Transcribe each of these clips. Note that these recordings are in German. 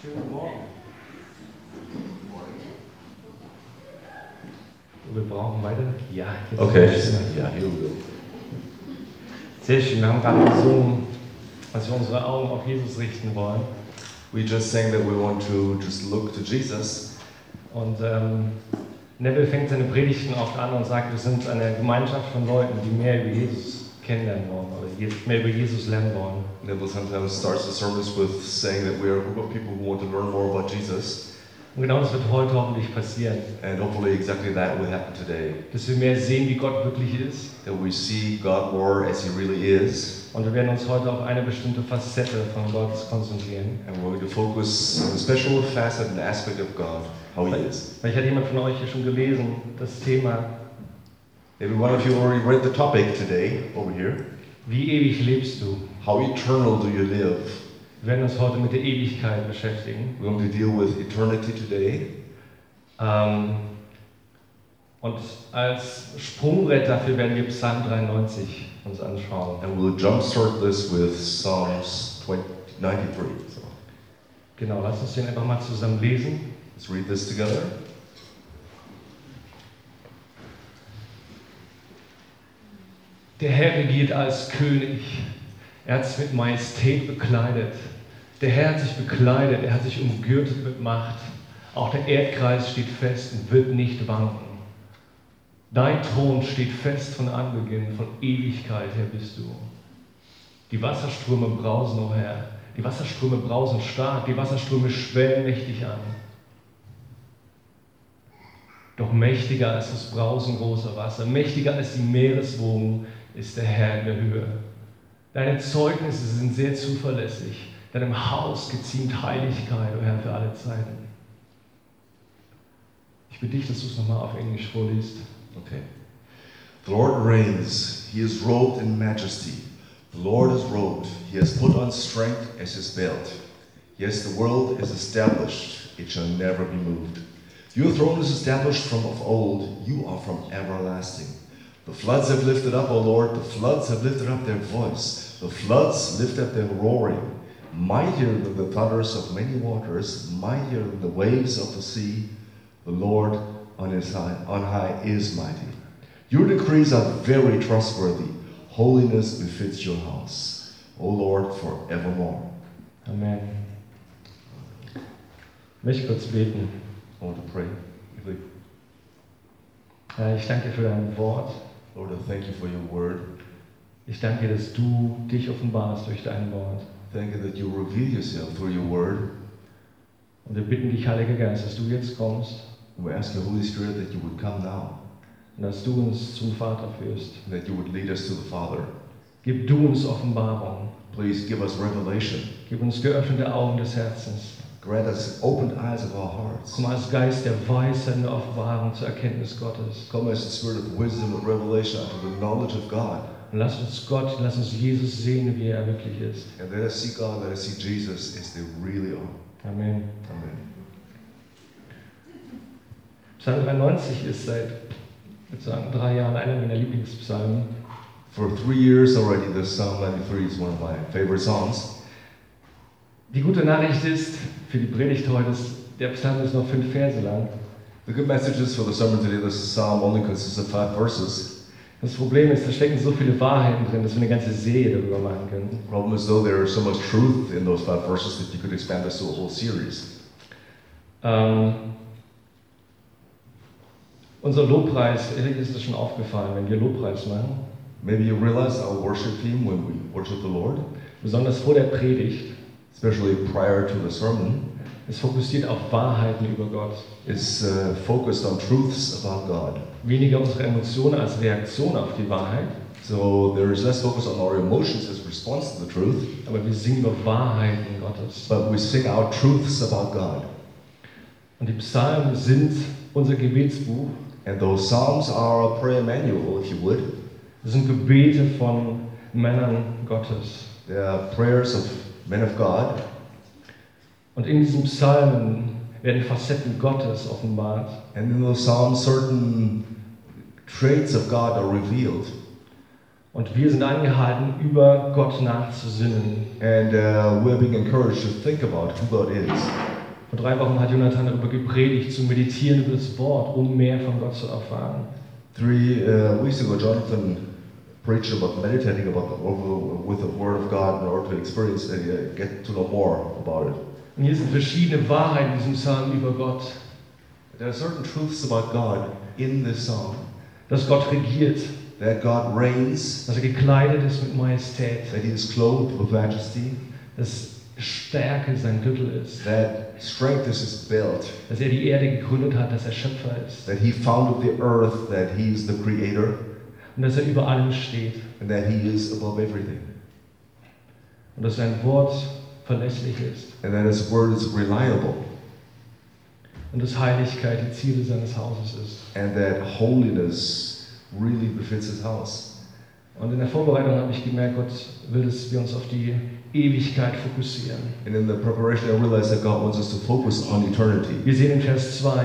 Schönen Morgen. Wir brauchen weiter. Ja, jetzt Okay, ist es yeah, here we go. sehr schön. Wir haben gerade gesungen, dass wir unsere Augen auf Jesus richten wollen. We just sang that we want to just look to Jesus. Und Neville fängt seine Predigten oft an und sagt, wir sind eine Gemeinschaft von Leuten, die mehr über Jesus kennenlernen wollen oder mehr über Jesus lernen wollen. Neville sometimes starts the sermons with saying that we are a group of people who want to learn more about Jesus. Und genau das wird heute hoffentlich passieren. And hopefully exactly that will happen today. Dass wir mehr sehen, wie Gott wirklich ist. That we see God more as He really is. Und wir werden uns heute auf eine bestimmte Facette von Gott konzentrieren. And we're going to focus on a special facet and aspect of God, how He is. Vielleicht hat jemand von euch hier schon gelesen, das Thema, Maybe one of you already read the topic today over here. wie ewig lebst du? How eternal do you live? Wir werden uns heute mit der Ewigkeit beschäftigen. We're going to deal with eternity today. Und als Sprungbrett dafür werden wir Psalm 93 uns anschauen. And we'll jumpstart this with Psalms 93. So Genau, lasst uns den einfach mal zusammen lesen. let's read this together. Der Herr regiert als König. Er hat sich mit Majestät bekleidet. Der Herr hat sich bekleidet, er hat sich umgürtet mit Macht. Auch der Erdkreis steht fest und wird nicht wanken. Dein Thron steht fest von Anbeginn, von Ewigkeit her bist du. Die Wasserströme brausen, o Herr. Die Wasserströme brausen stark, die Wasserströme schwellen mächtig an. Doch mächtiger als das Brausen großer Wasser, mächtiger als die Meereswogen ist der Herr in der Höhe. Deine Zeugnisse sind sehr zuverlässig. Deinem Haus geziemt Heiligkeit, o Herr, für alle Zeiten. Ich bitte dich, dass du es nochmal auf Englisch vorliest. Okay. The Lord reigns. He is robed in majesty. The Lord is robed. He has put on strength as his belt. Yes, the world is established. It shall never be moved. Your throne is established from of old. You are from everlasting. The floods have lifted up, O Lord. The floods have lifted up their voice. The floods lift up their roaring. Mightier than the thunders of many waters. Mightier than the waves of the sea. The Lord on high is mighty. Your decrees are very trustworthy. Holiness befits your house, O Lord, forevermore. Amen. Ich möchte kurz beten. I want to pray. Herr, ich danke dir für dein Wort. Lord, I thank you for your word. Ich danke dir, dass du dich offenbarst durch dein Wort. Thank you that you reveal yourself through your word. Und wir bitten dich, Heiliger Geist, dass du jetzt kommst And we ask the Holy Spirit that you would come now, und dass du uns zum Vater führst. that you would lead us to the Father. Gib du uns Offenbarung. Please give us revelation. Gib uns geöffnete Augen des Herzens. Grant us opened eyes of our hearts. Komm als Geist der Weisheit und der Offenbarung zur Erkenntnis Gottes. Come as the spirit of wisdom and revelation unto the knowledge of God. Und lass uns Jesus sehen, wie er wirklich ist. And let us see God, let us see Jesus as they really are. Amen. Amen. Psalm 93 ist seit, ich würde sagen, 3 Jahren einer meiner Lieblingspsalmen. For 3 years already, the Psalm 93 is one of my favorite songs. Die gute Nachricht ist, für die Predigt heute, der Psalm ist noch 5 Verse lang. The good message is for the sermon today, the Psalm only consists of 5 verses. Das Problem ist, da stecken so viele Wahrheiten drin, dass wir eine ganze Serie darüber machen können. The problem is though there is so much truth in those 5 verses that you could expand this to a whole series. Unser Lobpreis, ehrlich ist es schon aufgefallen, wenn wir Lobpreis machen, Maybe you realize our worship team when we worship the Lord, besonders vor der Predigt, especially prior to the sermon, ist fokussiert auf Wahrheiten über Gott. is focused on truths about God. Weniger unsere Emotionen als Reaktion auf die Wahrheit, So there is less focus on our emotions as response to the truth, aber wir singen über Wahrheiten Gottes. but we sing out truths about God. Und die Psalmen sind unser Gebetsbuch. And those psalms are a prayer manual, if you would. Das sind Gebete von Männern Gottes. They are prayers of men of God. Und in diesen Psalmen werden Facetten Gottes offenbart. And in those psalms, certain traits of God are revealed. Und wir sind angehalten, über Gott nachzusinnen. And we're being encouraged to think about who God is. Vor 3 Wochen hat Jonathan darüber gepredigt, zu meditieren über das Wort, um mehr von Gott zu erfahren. 3 weeks ago, Jonathan preached about meditating with the Word of God in order to experience and get to know more about it. Und hier sind verschiedene Wahrheiten in diesem Psalm über Gott. There are certain truths about God in this psalm. Dass Gott regiert, That God reigns, dass er gekleidet ist mit Majestät, that He is clothed with majesty, dass Stärke sein Gürtel ist, that strength is His belt, dass er die Erde gegründet hat, dass er Schöpfer ist that He founded the earth, that He is the Creator, und dass er über allem steht and that He is above everything. und dass sein Wort verlässlich ist And that His word is reliable, und dass Heiligkeit die Ziele seines Hauses ist. and that holiness really befits His house. Und in der Vorbereitung habe ich gemerkt, Gott will, dass wir uns auf die Ewigkeit fokussieren. And in the preparation, I realized that God wants us to focus on eternity. Wir sehen in Vers 2,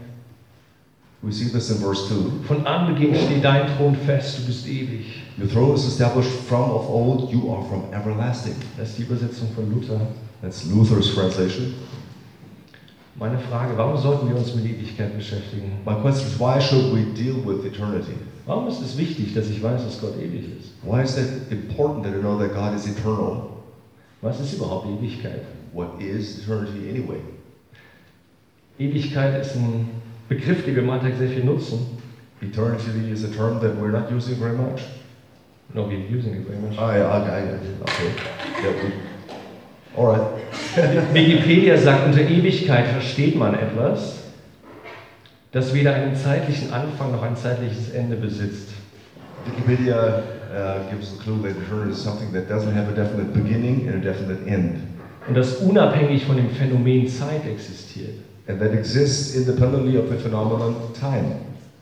We see this in verse 2. von Anbeginn steht dein Thron fest, du bist ewig. Your throne is established from of old, you are from everlasting. Das ist die Übersetzung von Luther. That's Luther's translation. Meine Frage, warum sollten wir uns mit Ewigkeit beschäftigen? My question is, why should we deal with eternity? Warum ist es wichtig, dass ich weiß, dass Gott ewig ist? Why is that important that I know that God is eternal? Was ist überhaupt Ewigkeit? What is eternity anyway? Ewigkeit ist ein Begriff, den wir im Alltag sehr viel nutzen. Eternity is a term that we're not using very much. No, we're using it very much. Okay. Yeah, all right. Wikipedia sagt, unter Ewigkeit versteht man etwas, das weder einen zeitlichen Anfang noch ein zeitliches Ende besitzt. Wikipedia gives a clue that eternity is something that doesn't have a definite beginning and a definite end. Und das unabhängig von dem Phänomen Zeit existiert. And that exists independently of the phenomenon time.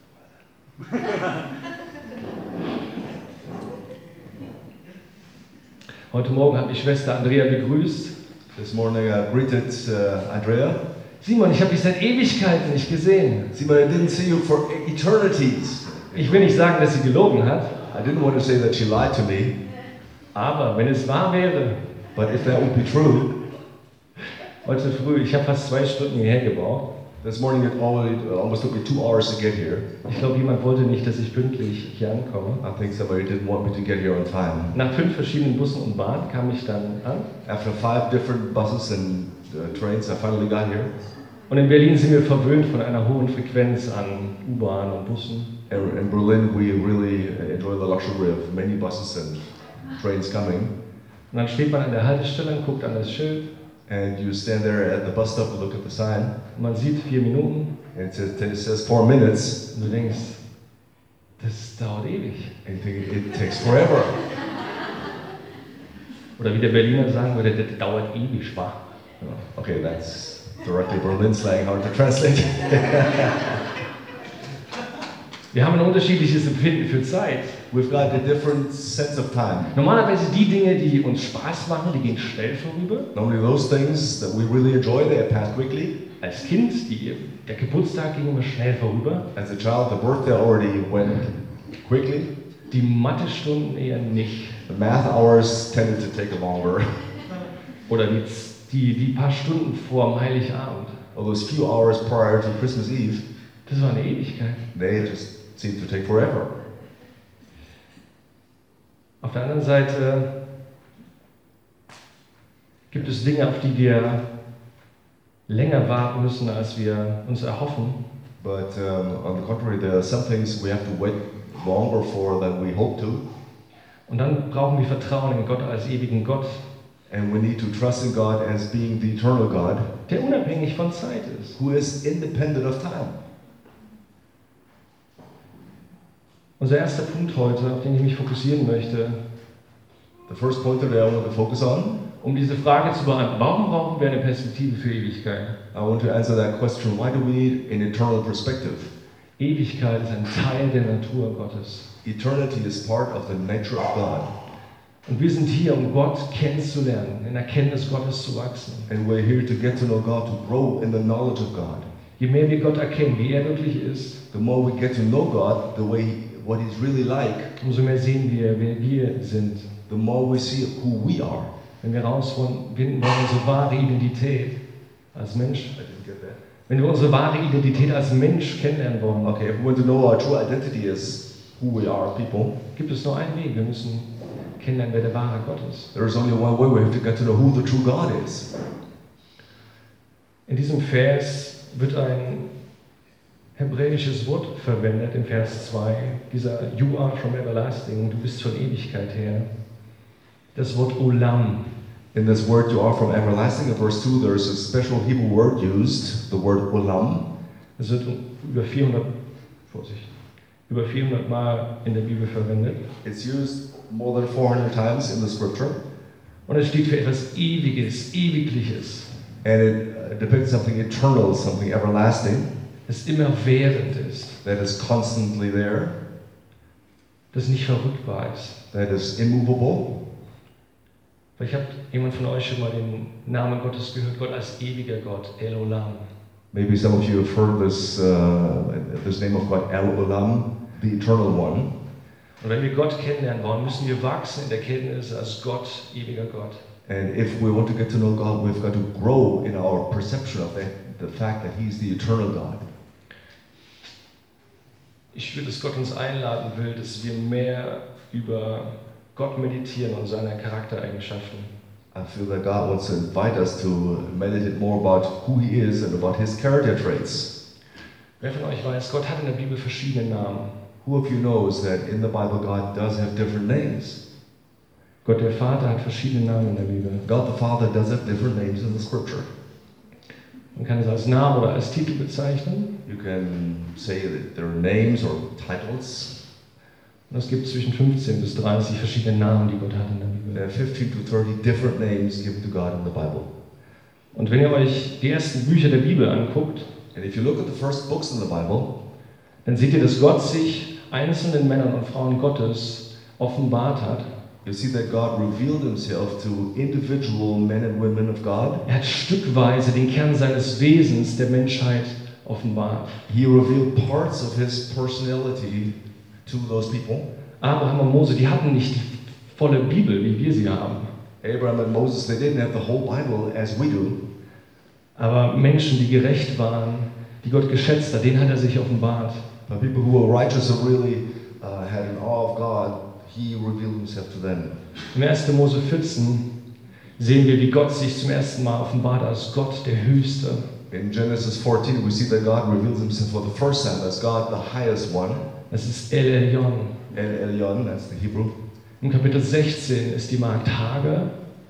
Heute Morgen habe ich Schwester Andrea begrüßt. This morning I greeted Andrea. Simon, ich habe dich seit Ewigkeiten nicht gesehen. Simon, I didn't see you for eternities. Ich will nicht sagen, dass sie gelogen hat, I didn't want to say that she lied to me, aber wenn es wahr wäre, but if that would be true, heute früh, ich habe fast 2 Stunden hierher gebraucht. this morning it almost took me 2 hours to get here. Ich glaube, jemand wollte nicht, dass ich pünktlich hier ankomme. I think somebody didn't want me to get here on time. Nach 5 verschiedenen Bussen und Bahnen kam ich dann an. After 5 different buses and trains, I finally got here. Und in Berlin sind wir verwöhnt von einer hohen Frequenz an U-Bahn und Bussen. And in Berlin, we really enjoy the luxury of many buses and trains coming. Und dann steht man an der Haltestelle und guckt an das Schild. And you stand there at the bus stop and look at the sign. Und man sieht 4 Minuten. And it says 4 minutes. Und du denkst, das dauert ewig. And you think it takes forever. Oder wie der Berliner sagen würde, das dauert ewig, wa? Okay, that's directly Berlin slang, hard to translate. Wir haben ein unterschiedliches Empfinden für Zeit. We've got a different sense of time. Normalerweise die Dinge, die uns Spaß machen, die gehen schnell vorüber. Normally those things that we really enjoy, they pass quickly. Als Kind, der Geburtstag ging immer schnell vorüber. As a child, the birthday already went quickly. Die Mathestunden eher nicht. The math hours tended to take longer. Oder die paar Stunden vor dem Heiligabend. Or those few hours prior to Christmas Eve, Das war eine Ewigkeit. they just seem to take forever. Auf der anderen Seite gibt es Dinge, auf die wir länger warten müssen, als wir uns erhoffen. But on the contrary, there are some things we have to wait longer for than we hope to. Und dann brauchen wir Vertrauen in Gott als ewigen Gott, And we need to trust in God as being the eternal God, der unabhängig von Zeit ist. who is independent of time. Unser erster Punkt heute, auf den ich mich fokussieren möchte, The first point that I want to focus on, um diese Frage zu beantworten, warum brauchen wir eine Perspektive für Ewigkeit? I want to answer that question, why do we need an eternal perspective? Ewigkeit ist ein Teil der Natur Gottes. Eternity is part of the nature of God. Und wir sind hier, um Gott kennenzulernen, in Erkenntnis Gottes zu wachsen. And we're here to get to know God, to grow in the knowledge of God. Je mehr wir Gott erkennen, wie er wirklich ist, The more we get to know God the way what He's really like, umso mehr sehen wir, wer wir sind. the more we see who we are. Wenn wir herausfinden wollen, unsere wahre Identität als Mensch, I didn't get that. wenn wir unsere wahre Identität als Mensch kennenlernen wollen, Okay, if we want to know our true identity as who we are, people, gibt es nur einen Weg. Wir müssen kennenlernen, wer der wahre Gott ist. there is only one way. We have to get to know who the true God is. In diesem Vers wird ein hebräisches Wort verwendet, im Vers 2, dieser You are from everlasting, du bist von Ewigkeit her. Das Wort Olam. In this word, you are from everlasting, in verse 2, there is a special Hebrew word used, the word olam. Es wird über 400 Mal in der Bibel verwendet. It's used more than 400 times in the scripture, Und es steht für etwas Ewiges, Ewigliches, and it depicts something eternal, something everlasting, das immerwährend ist, that is constantly there, das nicht verrückbar ist. that is immovable. Vielleicht hat jemand von euch schon mal den Namen Gottes gehört, Gott als ewiger Gott, El Olam. Maybe some of you have heard this name of God, El Olam, the Eternal One. Und wenn wir Gott kennenlernen wollen, müssen wir wachsen in der Kenntnis als Gott, ewiger Gott. And if we want to get to know God, we've got to grow in our perception of the fact that He's the eternal God. Ich spüre, dass Gott uns einladen will, dass wir mehr über Gott meditieren und seine Charaktereigenschaften. I feel that God wants to invite us to meditate more about who He is and about His character traits. Wer von euch weiß, Gott hat in der Bibel verschiedene Namen. Who of you knows that in the Bible God does have different names? Gott der Vater hat verschiedene Namen in der Bibel. God the Father does have different names in the scripture. Man kann es als Namen oder als Titel bezeichnen. You can say that there are names or titles. Und es gibt zwischen 15 bis 30 verschiedene Namen, die Gott hat in der There are Bibel. 15 to 30 different names given to God in the Bible. Und wenn ihr euch die ersten Bücher der Bibel anguckt, And if you look at the first books in the Bible, dann seht ihr, dass Gott sich einzelnen Männern und Frauen Gottes offenbart hat. you see that God revealed Himself to individual men and women of God. Er hat stückweise den Kern seines Wesens der Menschheit offenbart. He revealed parts of His personality to those people. Abraham und Mose, die hatten nicht die volle Bibel, wie wir sie haben. Abraham and Moses, they didn't have the whole Bible as we do. Aber Menschen, die gerecht waren, die Gott geschätzt hat, denen hat er sich offenbart. But people who were righteous and really had an awe of God, He revealed Himself to them. Im 1. Mose 14 sehen wir, wie Gott sich zum ersten Mal offenbart als Gott, der Höchste. In Genesis 14, we see that God reveals Himself for the first time as God, the highest one. Das ist El Elyon. El Elyon, that's the Hebrew. Im Kapitel 16 ist die Magd Hagar.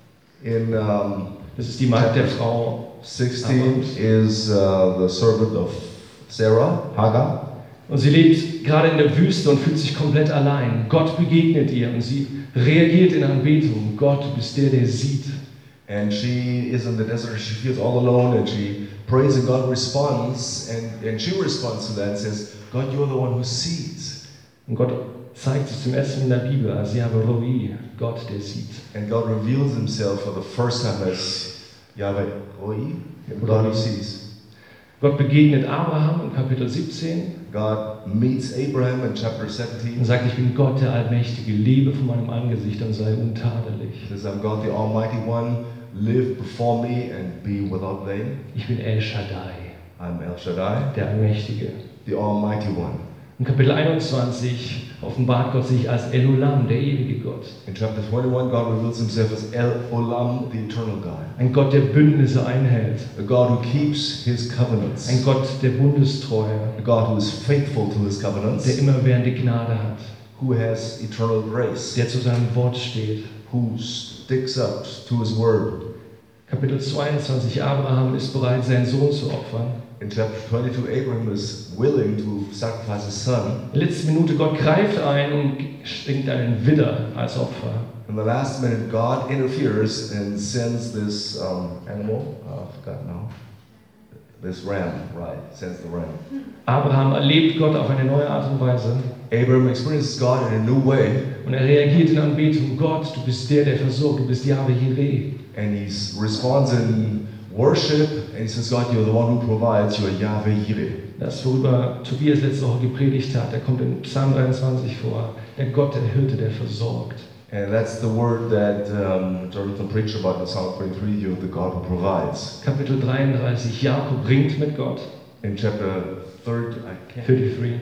In Das ist die Magd der Frau. 16 is the servant of Sarah, Hagar. Und sie lebt gerade in der Wüste und fühlt sich komplett allein. Gott begegnet ihr und sie reagiert in Anbetung. Gott, du bist der, der sieht. And she is in the desert, she feels all alone, and she prays, and God responds, and she responds to that and says, God, you're the one who sees. Und Gott zeigt sich zum ersten Mal in der Bibel als Yahweh Roi, Gott, der sieht. And God reveals Himself for the first time as Yahweh Roi, God who sees. Gott begegnet Abraham in Kapitel 17 God meets Abraham in chapter und 17. sagt, ich bin Gott, der Allmächtige, lebe von meinem Angesicht und sei untadelig. He says, I'm God the Almighty One, live before me and be without blame. Ich bin El Shaddai, I'm El Shaddai, der Allmächtige. the Almighty One. In Kapitel 21 offenbart Gott sich als El Olam, der ewige Gott. In chapter 21, God reveals Himself as El Olam, the eternal God. Ein Gott, der Bündnisse einhält. A God who keeps His covenants. Ein Gott der Bundestreue, A God who is faithful to His covenants. der immerwährende Gnade hat, Who has eternal grace. der zu seinem Wort steht. Who sticks up to His word. Kapitel 22, Abraham ist bereit, seinen Sohn zu opfern. In chapter 22, Abraham is willing to sacrifice his son. In der letzten Minute, Gott greift ein und schenkt einen Widder als Opfer. In the last minute, God interferes and sends this animal. I forgot now. This ram, right? Sends the ram. Abraham erlebt Gott auf eine neue Art und Weise Abraham experiences God in a new way, und er reagiert in Anbetung. Gott, du bist der, der versorgt, du bist Yahweh Jireh. and he responds in worship And he says, God, you're the one who provides. You're Yahweh Jireh. Das, worüber Tobias letzte Woche gepredigt hat, der kommt in Psalm 23 vor. Der Gott, der Hirte, der versorgt. And that's the word that Jonathan preached about in Psalm 23, you're the God who provides. Kapitel 33, Jakob ringt mit Gott. In chapter 33,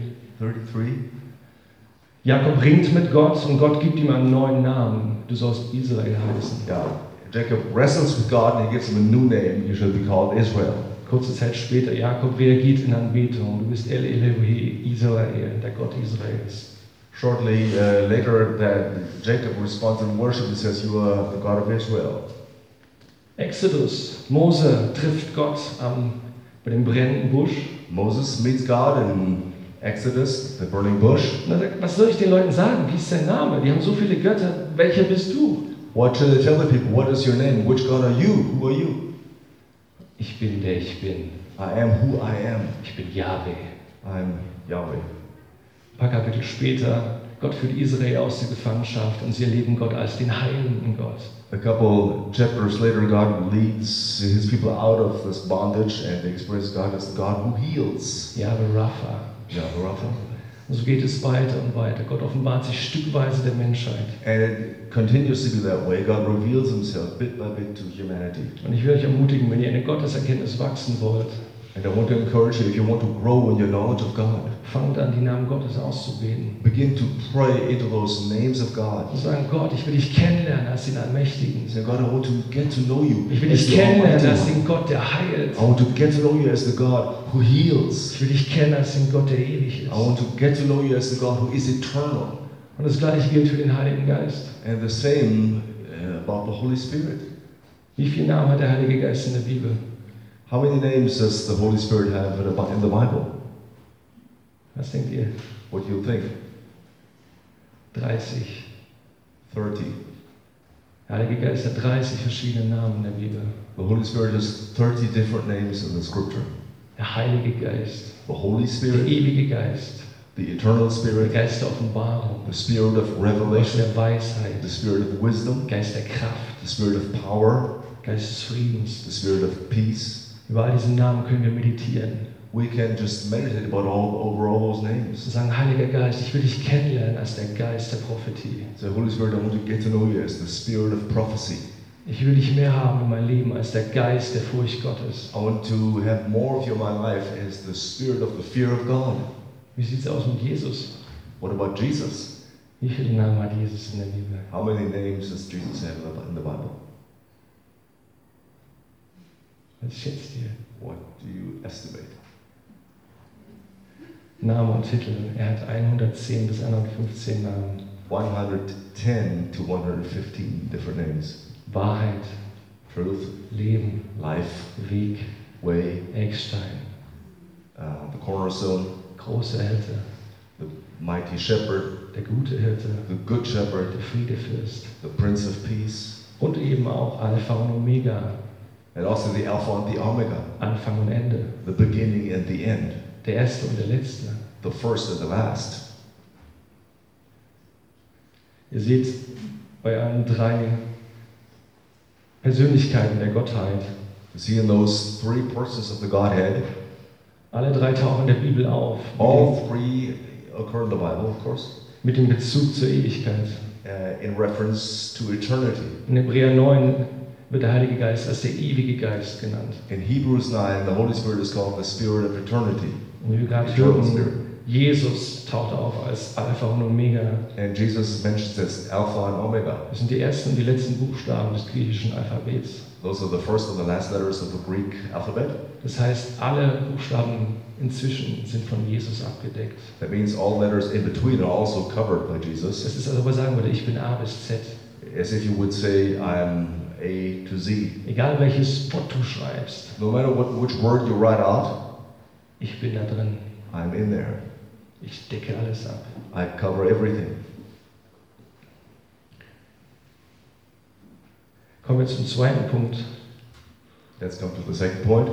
Jakob ringt mit Gott und Gott gibt ihm einen neuen Namen. Du sollst Israel heißen. yeah, Jacob wrestles with God and he gives him a new name. You shall be called Israel. Kurze Zeit später, Jakob reagiert in Anbetung. Du bist El Elohe, Israel, der Gott Israels. Shortly later, that Jacob responds in worship and says, you are the God of Israel. Exodus, Mose trifft Gott bei dem brennenden Busch. Moses meets God in Exodus, the burning bush. Und er sagt, was soll ich den Leuten sagen? Wie ist dein Name? Die haben so viele Götter. Welcher bist du? What should they tell the people? What is your name? Which God are you? Who are you? Ich bin der ich bin. I am who I am. Ich bin Yahweh. I'm Yahweh. Ein paar Kapitel später, Gott führt Israel aus der Gefangenschaft und sie erleben Gott als den heilenden Gott. A couple chapters later, God leads his people out of this bondage and they experience God as the God who heals. Yahweh Rapha. Yahweh Rapha. Und so geht es weiter und weiter. Gott offenbart sich stückweise der Menschheit. And it continues to be that way. God reveals himself bit by bit to humanity. Und ich will euch ermutigen, wenn ihr in der Gotteserkenntnis wachsen wollt, And I want to encourage you, if you want to grow in your knowledge of God, fangt an, die Namen Gottes auszubeten. begin to pray into those names of God. Und sagen, Gott, ich will dich kennenlernen als den Allmächtigen. Say, God, I want to get to know you Ich will as dich the kennenlernen Almighty als One. den Gott, der heilt. I want to get to know you as the God who heals. Ich will dich kennen als den Gott, der ewig I ist. want to get to know you as the God who is eternal. Und das Gleiche gilt für den Heiligen Geist. And the same about the Holy Spirit. Wie viele Namen hat der Heilige Geist in der Bibel? How many names does the Holy Spirit have in the Bible? Was denkt ihr? What do you think? 30. 30. Der Heilige Geist hat 30 verschiedene Namen in der Bibel. The Holy Spirit has 30 different names in the scripture. Der Heilige Geist, The Holy der Spirit, ewige Geist, the eternal der Spirit, Geist der Offenbarung, the Spirit of der revelation, Weisheit, the Spirit of wisdom, Geist der Kraft, the Spirit of power, Geist des Friedens. the Spirit of peace. Über all diese Namen können wir meditieren. We can just meditate about over all those Und names. sagen, Heiliger Geist, ich will dich kennenlernen als der Geist der Prophetie. Say, Holy Spirit, I want to get to know you as the Spirit of prophecy. Ich will dich mehr haben in meinem Leben als der Geist der Furcht Gottes. I want to have more of you in my life as the Spirit of the fear of God. Wie sieht es aus mit Jesus? What about Jesus? Wie viele Namen hat Jesus in der Bibel? How many names does Jesus have in the Bible? Was schätzt ihr? What do you estimate? Name und Titel. Er hat 110 bis 115 Namen. 110 to 115 different names. Wahrheit, Truth, Leben, life, Weg, way, Eckstein, the cornerstone, großer Hirte, the mighty shepherd, der gute Hirte, the good shepherd, der Friedefürst the prince of peace, und eben auch Alpha und Omega, and also the Alpha and the Omega, Anfang und Ende, the beginning and the end, der Erste und der Letzte. the first and the last. Ihr seht bei allen drei Persönlichkeiten der Gottheit, You see in those three persons of the Godhead, alle drei tauchen in der Bibel auf, all three occur in the Bible, of course, mit dem Bezug zur Ewigkeit. in reference to eternity. In Hebräer 9 wird der Heilige Geist als der ewige Geist genannt. In Hebrews 9, the Holy Spirit is called the Spirit of eternity. Und wie wir gerade Eternal hören, Spirit. Jesus taucht auf als Alpha und Omega. And Jesus mentions as Alpha and Omega. Das sind die ersten und die letzten Buchstaben des griechischen Alphabets. Those are the first and the last letters of the Greek alphabet. Das heißt, alle Buchstaben inzwischen sind von Jesus abgedeckt. That means all letters in between are also covered by Jesus. Das ist, als ob er sagen würde, ich bin A bis Z. As if you would say, I'm A to Z. Egal welches Wort du schreibst, No matter which word you write out, ich bin da drin. I'm in there. Ich decke alles ab. I cover everything. Kommen wir zum zweiten Punkt. Let's come to the second point.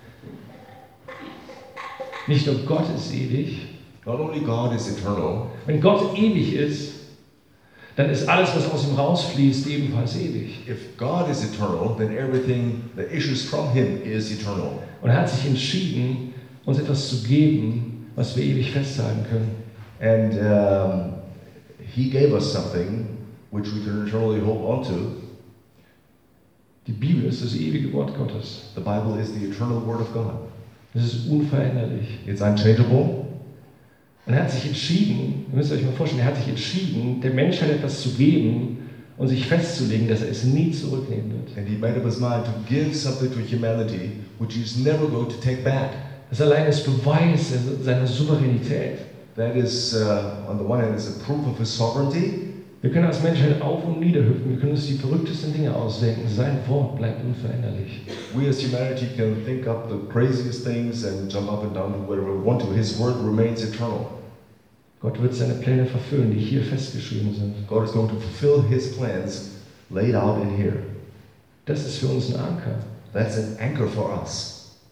Nicht nur Gott ist ewig. Not only God is eternal, Wenn Gott ewig ist, dann ist alles, was aus ihm rausfließt, ebenfalls ewig. If God is eternal, then everything that issues from Him is eternal. Und er hat sich entschieden, uns etwas zu geben, was wir ewig festhalten können. And He gave us something which we can eternally hold on to. Die Bibel ist das ewige Wort Gottes. The Bible is the eternal Word of God. Es ist unveränderlich. It's unchangeable. Und er hat sich entschieden, ihr müsst euch mal vorstellen, er hat sich entschieden, der Menschheit etwas zu geben und sich festzulegen, dass er es nie zurücknehmen wird. And He made up His mind to give something to humanity which He's never going to take back. Das allein ist Beweis seiner Souveränität. That is, on the one hand, is a proof of His sovereignty. Wir können als Menschheit auf- und niederhüpfen, wir können uns die verrücktesten Dinge ausdenken. Sein Wort bleibt unveränderlich. We as humanity can think up the craziest things and jump up and down wherever we want to. His word remains eternal. Gott wird seine Pläne verfüllen, die hier festgeschrieben sind. God is going to fulfill His plans laid out in here. Das ist für uns ein Anker. That's an anchor for us.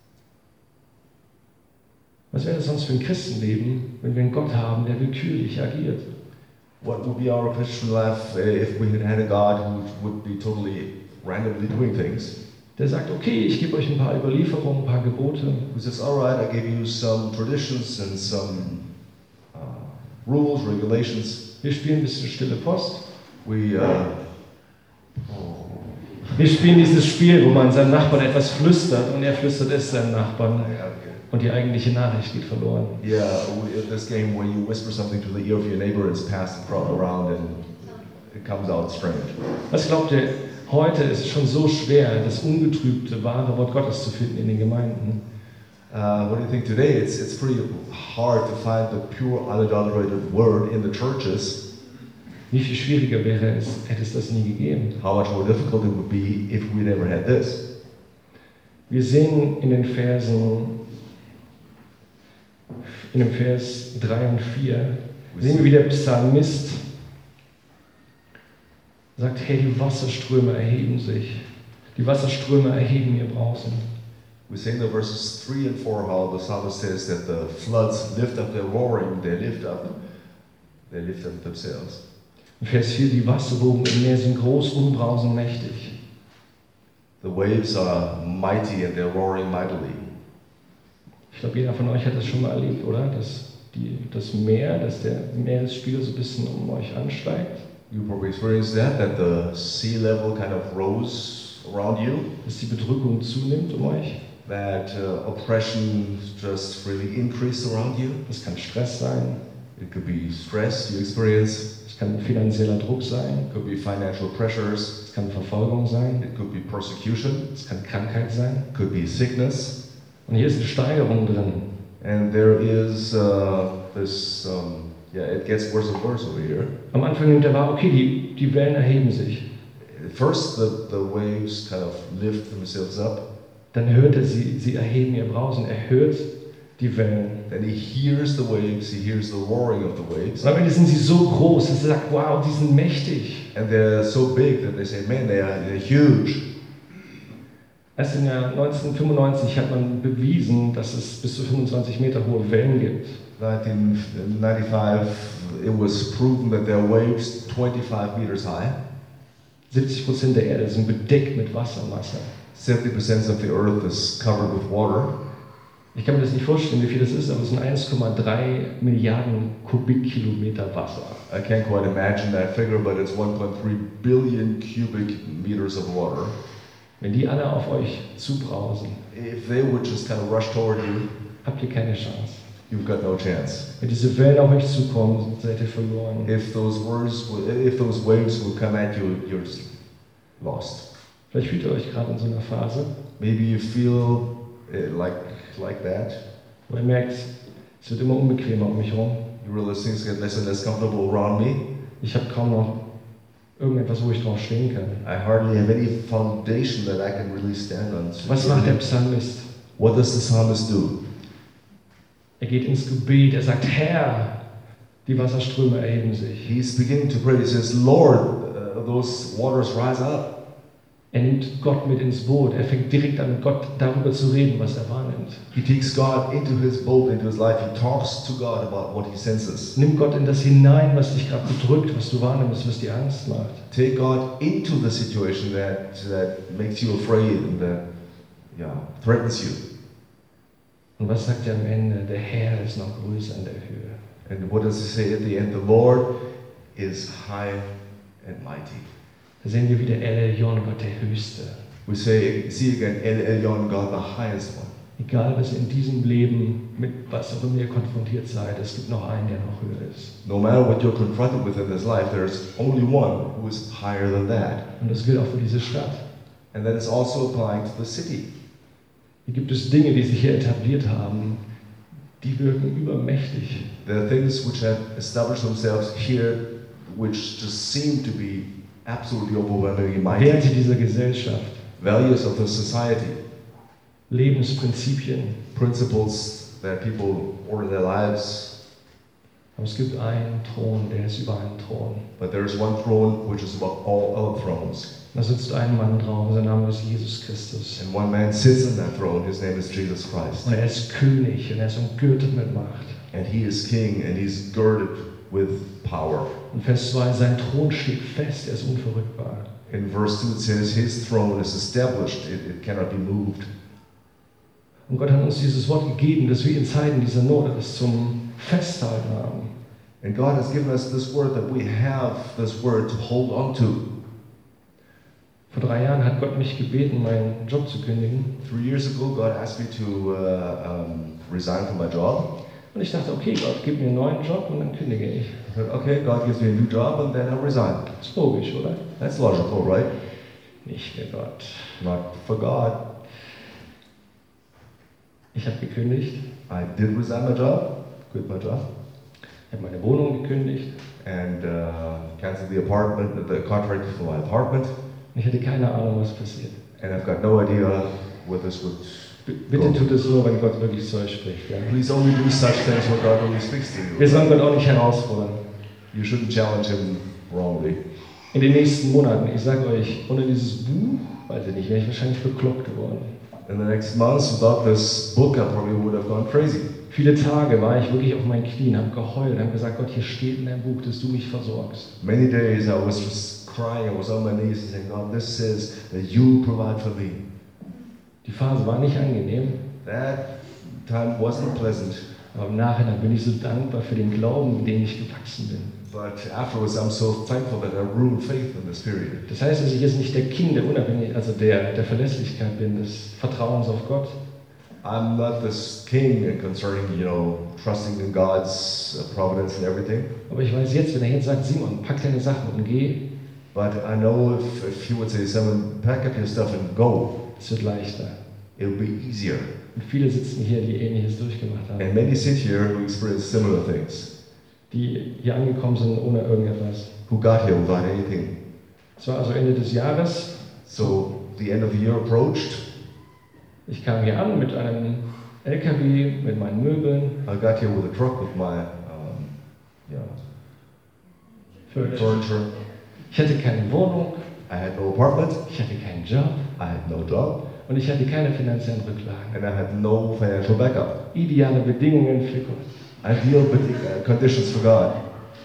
Was wäre das sonst für ein Christenleben, wenn wir einen Gott haben, der willkürlich agiert? What would be our Christian life if we had a God who would be totally randomly doing things? Der sagt, okay, ich gebe euch ein paar Überlieferungen, ein paar Gebote. Who says, all right, I give you some traditions and some rules, regulations. Wir spielen ein bisschen stille Post. We Wir spielen dieses Spiel, wo man seinem Nachbarn etwas flüstert und er flüstert es seinem Nachbarn und die eigentliche Nachricht geht verloren. this game where you whisper something to the ear of your neighbor, it's passed around and it comes out strange. Was glaubt ihr, heute ist es schon so schwer, das ungetrübte, wahre Wort Gottes zu finden in den Gemeinden? What do you think today? It's pretty hard to find the pure, unadulterated word in the churches. Wie viel schwieriger wäre es, hätte es das nie gegeben? How much more difficult it would be if we never had this. Wir sehen in den Versen, in dem Vers 3 und 4, sehen wir, wie der Psalmist sagt, hey, die Wasserströme erheben sich. Die Wasserströme erheben ihr Brausen. We see in the verses 3 and 4 how the psalmist says that the floods lift up their roaring, they lift up themselves. In Vers 4, die Wasserwogen im Meer sind groß und brausen mächtig. The waves are mighty and they're roaring mightily. Ich glaube, jeder von euch hat das schon mal erlebt, oder? Das Meer, dass der Meeresspiegel so ein bisschen um euch ansteigt. You probably experienced that the sea level kind of rose around you. Dass die Bedrückung zunimmt um euch. That oppression just really increased around you. Das kann Stress sein. It could be stress you experience. Es kann finanzieller Druck sein. It could be financial pressures. Es kann Verfolgung sein. It could be persecution. Es kann Krankheit sein. It could be sickness. Und hier ist eine Steigerung drin. And there is it gets worse and worse over here. Am Anfang nimmt er wahr, okay, die Wellen erheben sich. First the waves kind of lift themselves up. Dann hört er sie erheben ihr Brausen. Er hört die Wellen. Then he hears the waves, he hears the roaring of the waves. Und am Ende sind sie so groß, dass er sagt, wow, die sind mächtig. And they're so big that they say, man, they're huge. Erst im Jahr 1995 hat man bewiesen, dass es bis zu 25 Meter hohe Wellen gibt. 1995, it was proven that there are waves 25 meters high. 70% der Erde sind bedeckt mit Wassermasse. 70% of the earth is covered with water. Ich kann mir das nicht vorstellen, wie viel das ist, aber es sind 1,3 Milliarden Kubikkilometer Wasser. I can't quite imagine that figure, but it's 1.3 billion cubic meters of water. Wenn die alle auf euch zubrausen, If they would just kind of rush toward you, habt ihr keine Chance. you've got no chance. Wenn diese Wellen auf euch zukommen, seid ihr verloren. If those waves will come at you, you're just lost. Vielleicht fühlt ihr euch gerade in so einer Phase, Maybe you feel like that. wo ihr merkt, es wird immer unbequemer um mich herum. You realize things get less and less comfortable around me. Ich habe kaum noch irgendetwas, wo ich drauf stehen kann. I hardly have any foundation that I can really stand on. Was macht der Psalmist? What does the psalmist do? Er geht ins Gebet, er sagt, Herr, die Wasserströme erheben sich. He's beginning to pray. He says, Lord, those waters rise up. Er nimmt Gott mit ins Boot. Er fängt direkt an, mit Gott darüber zu reden, was er wahrnimmt. He takes God into his boat, into his life. He talks to God about what he senses. Nimm Gott in das hinein, was dich gerade bedrückt, was du wahrnimmst, was dir Angst macht. Take God into the situation that makes you afraid and that threatens you. Und was sagt er am Ende? Der Herr ist noch größer in der Höhe. And what does he say at the end? The Lord is high and mighty. Da sehen wir wieder El Elyon, Gott der Höchste. We see again El Elyon, God the highest one. Egal, was ihr in diesem Leben mit was auch immer ihr konfrontiert seid, es gibt noch einen, der noch höher ist. No matter what you're confronted with in this life, there's only one who is higher than that. Und das gilt auch für diese Stadt. And that is also applying to the city. Hier gibt es Dinge, die sich hier etabliert haben, die wirken übermächtig. There are things which have established themselves here which just seem to be absolutely overwhelmingly mighty. Werte dieser Gesellschaft, Values of the society, Lebensprinzipien. principles that people order their lives. Aber es gibt einen Thron, der ist über allen Thron. But there is one throne which is above all other thrones. Da sitzt ein Mann drauf, sein Name ist Jesus Christus. And one man sits in that throne, his name is Jesus Christ. Und er ist König und er ist umgürtet mit Macht. And he is king and he's girded with power. Und Vers 2, sein Thron steht fest, er ist unverrückbar. In verse 2 it says, his throne is established, it cannot be moved. Und Gott hat uns dieses Wort gegeben, dass wir in Zeiten dieser Not es zum Festhalten haben. And God has given us this word that we have this word to hold on to. Vor 3 Jahren hat Gott mich gebeten, meinen Job zu kündigen. 3 years ago, God asked me to resign from my job. Und ich dachte, okay, Gott, gib mir einen neuen Job und dann kündige ich. I said, okay, God gives me a new job and then I resign. Das ist logisch, oder? That's logical, right? Nicht für Gott. Not for God. Ich habe gekündigt, I did resign my job, quit my job, ich habe meine Wohnung gekündigt and canceled the contract for my apartment. und ich hatte keine Ahnung, was passiert. And I've got no idea where this would Bitte go. tut es nur, wenn Gott wirklich zu euch spricht. Ja? Please only do such things when God really speaks to Wir you. sollen Gott auch nicht herausfordern. You shouldn't challenge him wrongly. In den nächsten Monaten, ich sage euch, ohne dieses Buch, weiß ich nicht, wäre ich wahrscheinlich bekloppt geworden. In the next months, without this book, I probably would have gone crazy. Viele Tage war ich wirklich auf meinen Knien, habe geheult, habe gesagt, Gott, hier steht in deinem Buch, dass du mich versorgst. Many days I was just crying, I was on my knees and saying, God, this says that you provide for me. Die Phase war nicht angenehm, That time wasn't pleasant, aber im Nachhinein bin ich so dankbar für den Glauben, in den ich gewachsen bin. but afterwards I'm so thankful that I grew in faith in this period. Das heißt, dass ich jetzt nicht der King der Unabhängigkeit, also der Verlässlichkeit bin, des Vertrauens auf Gott. I'm not this king concerning, trusting in God's providence and everything. Aber ich weiß jetzt, wenn er jetzt sagt, Simon, pack deine Sachen und geh, But I know if he would say, Simon, pack up your stuff and go, es wird leichter. it'll be easier. Und viele sitzen hier, die Ähnliches durchgemacht haben, And many sit here who experience similar things, die hier angekommen sind ohne irgendetwas. who got here without anything. Es war also Ende des Jahres. So the end of the year approached. Ich kam hier an mit einem LKW, mit meinen Möbeln, I got here with a truck with my furniture. Ich hatte keine Wohnung, I had no apartment. ich hatte keinen Job I had no job. und ich hatte keine finanziellen Rücklagen. And I had no financial backup. Ideale Bedingungen für Gott. Ideal conditions for God.